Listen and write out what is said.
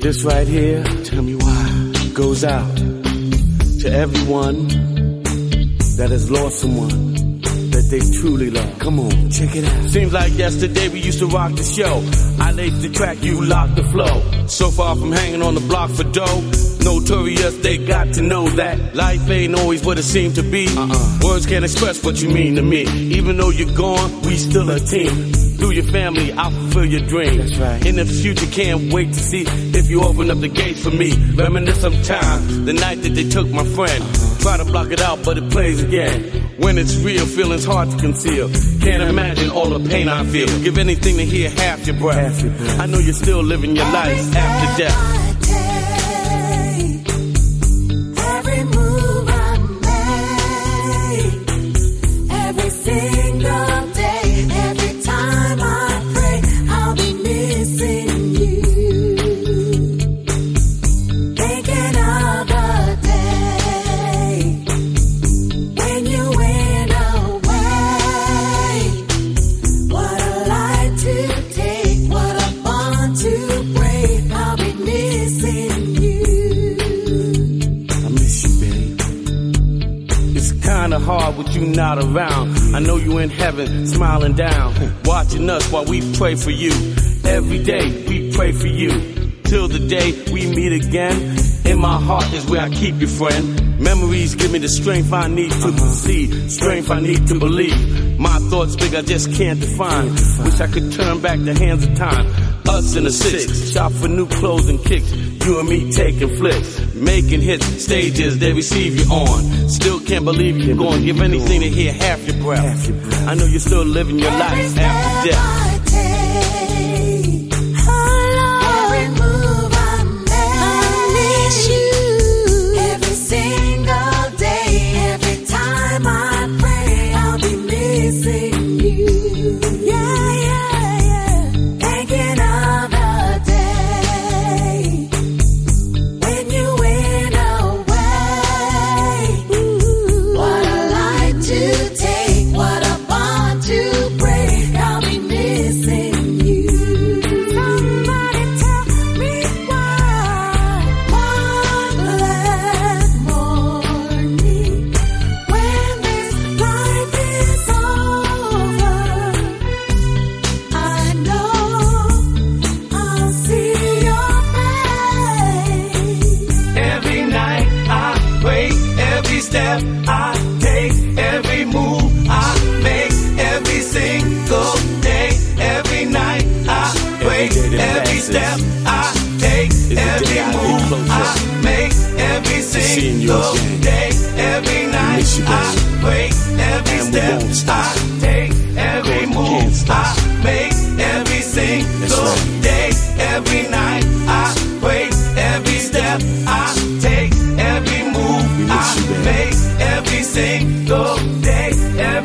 This right here, tell me why, goes out to everyone that has lost someone that they truly love. Come on, check it out. Seems like yesterday we used to rock the show. I laid the track, you locked the flow. So far from hanging on the block for dough, notorious, they got to know that life ain't always what it seemed to be. Words can't express what you mean to me. Even though you're gone, we still a team. Through your family, I'll fulfill your dreams. That's right. In the future, can't wait to see if you open up the gates for me. Reminisce sometimes, the night that they took my friend. Try to block it out, but it plays again. When it's real, feeling's hard to conceal. Can't imagine all the pain I feel. Give anything to hear half your breath. I know you're still living your life after death. Hard with you not around. I know you in heaven, smiling down, watching us while we pray for you. Every day we pray for you, till the day we meet again. In my heart is where I keep you, friend. Memories give me the strength I need to proceed, strength I need to believe. My thoughts big, I just can't define. Wish I could turn back the hands of time. Us in the six, shop for new clothes and kicks. You and me taking flicks, making hits, stages they receive you on. Still can't believe you're going. Give anything to hear half your breath. I know you're still living your life after death. Every step I take, every move I make, every single day, every night I wait, every step I take, every move I make, every single day, every night I wait, every step I take, every move I make, every single day, every